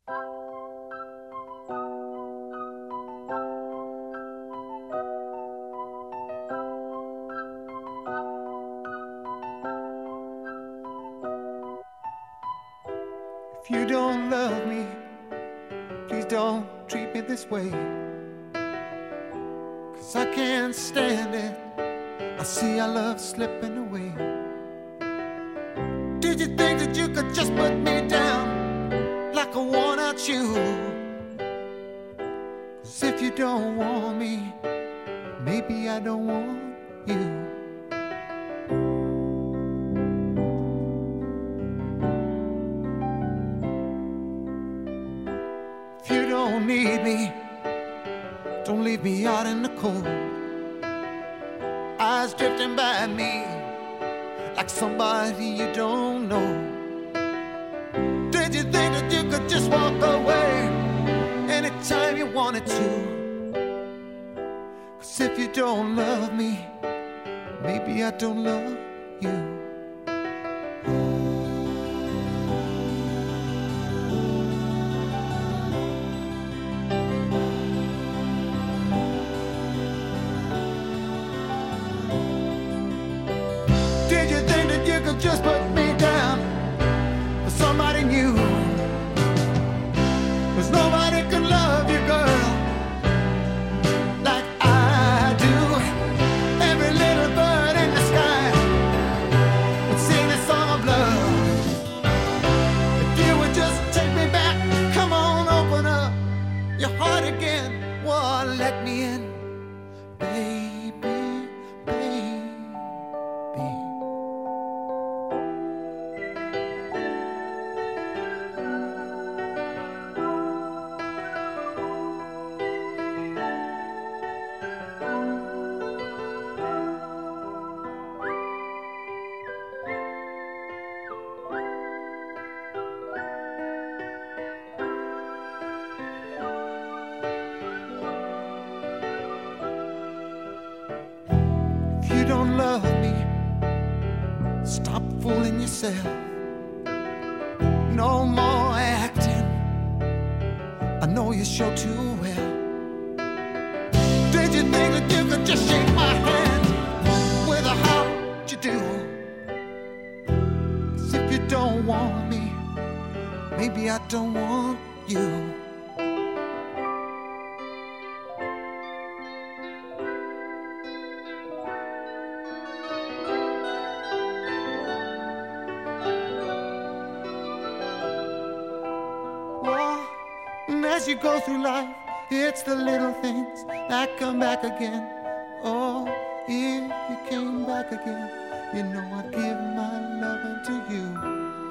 If you don't love me, please don't treat me this way. 'Cause I can't stand it, I see our love slipping away. Did you think that you could just put me down like a worn out shoe? 'Cause if you don't want me, maybe I don't want you. If you don't need me, don't leave me out in the cold. Eyes drifting by me like somebody you don't know. Did you think that you could just walk away anytime you wanted to? 'Cause if you don't love me, maybe I don't love you. Did you think that you could just put me down for somebody new? 'Cause nobody can love you, girl, like I do. Every little bird in the sky would sing a song of love. If you would just take me back, come on, open up your heart again. Well, let me in, baby, baby. If you don't love me, stop fooling yourself. No more acting, I know you show too well. Did you think that you could just shake my hand with a how you do? 'Cause if you don't want me, maybe I don't want you. And as you go through life, it's the little things that come back again. Oh, if you came back again, you know I'd give my loving to you.